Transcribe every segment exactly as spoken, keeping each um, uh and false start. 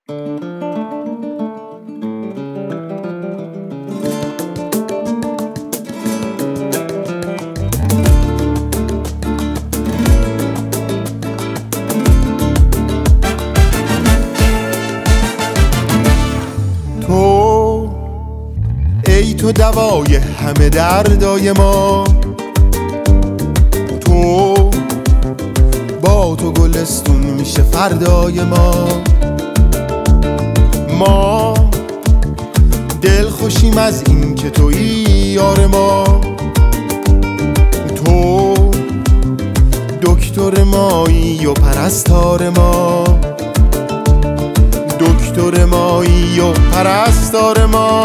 تو ای تو دوای همه دردای ما، تو با تو گلستون میشه فردای ما. ما دل خوشیم از این که تویی یار ما، تو دکتر مایی و پرستار ما، دکتر مایی و پرستار ما.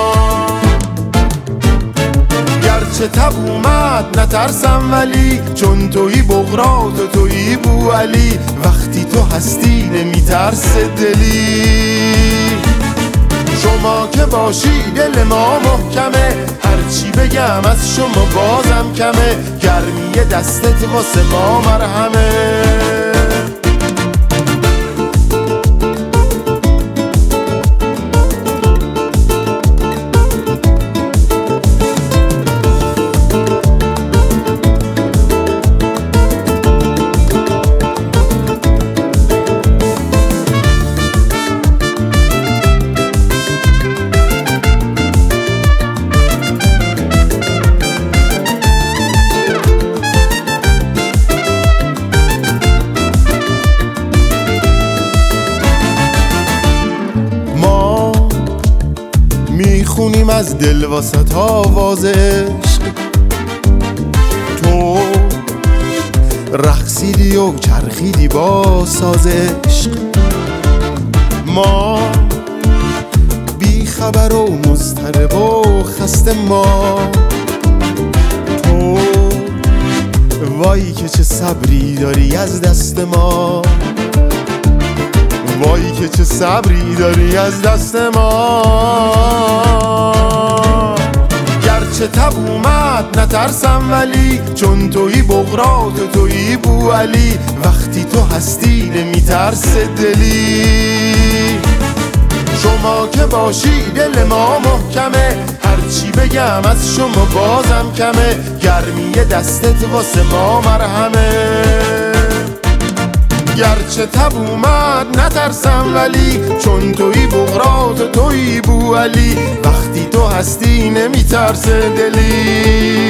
گرچه تب اومد نترسم ولی، چون تویی بغرات و تویی بوعلی، وقتی تو هستی نمیترس دلی. شما که باشی دل ما محکمه، هرچی بگم از شما بازم کمه، گرمی دستت واسه ما مرهمه. میخونیم از دل واسط آواز عشق، تو رقصیدی و چرخیدی با ساز عشق. ما بی خبر و مضطرب و خسته، ما تو وای که چه صبری داری از دست ما، وای که چه صبری داری از دست ما. گرچه تب اومد نترسم ولی، چون تویی بغرات و تویی بوعلی، وقتی تو هستی نمیترس دلی. شما که باشی دل ما محکمه، هرچی بگم از شما بازم کمه، گرمی دستت واسه ما مرهمه. گرچه تب اومد نترسم ولی، چون تویی بغرات و تویی بوعلی، وقتی تو هستی نمیترس دلی.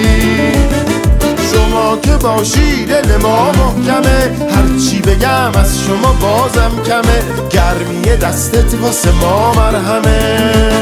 شما که باشی دل ما محکمه، هرچی بگم از شما بازم کمه، گرمی دستت واسه ما مرهمه.